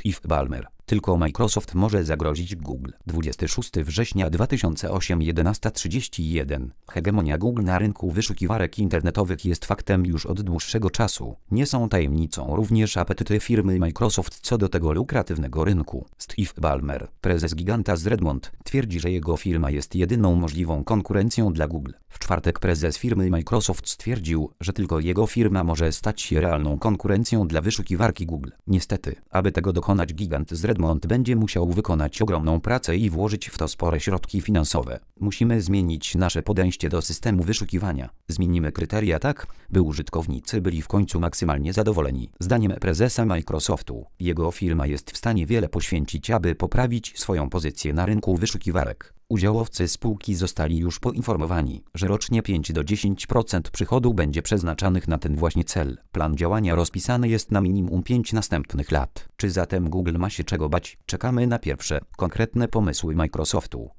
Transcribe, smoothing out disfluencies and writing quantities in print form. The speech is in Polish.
Steve Ballmer. Tylko Microsoft może zagrozić Google. 26 września 2008 11:31. Hegemonia Google na rynku wyszukiwarek internetowych jest faktem już od dłuższego czasu. Nie są tajemnicą również apetyty firmy Microsoft co do tego lukratywnego rynku. Steve Ballmer, prezes giganta z Redmond, twierdzi, że jego firma jest jedyną możliwą konkurencją dla Google. W czwartek prezes firmy Microsoft stwierdził, że tylko jego firma może stać się realną konkurencją dla wyszukiwarki Google. Niestety, aby tego dokonać, gigant z Redmond będzie musiał wykonać ogromną pracę i włożyć w to spore środki finansowe. Musimy zmienić nasze podejście do systemu wyszukiwania. Zmienimy kryteria tak, by użytkownicy byli w końcu maksymalnie zadowoleni. Zdaniem prezesa Microsoftu, jego firma jest w stanie wiele poświęcić, aby poprawić swoją pozycję na rynku wyszukiwarek. Udziałowcy spółki zostali już poinformowani, że rocznie 5 do 10% przychodu będzie przeznaczanych na ten właśnie cel. Plan działania rozpisany jest na minimum 5 następnych lat. Czy zatem Google ma się czego bać? Czekamy na pierwsze, konkretne pomysły Microsoftu.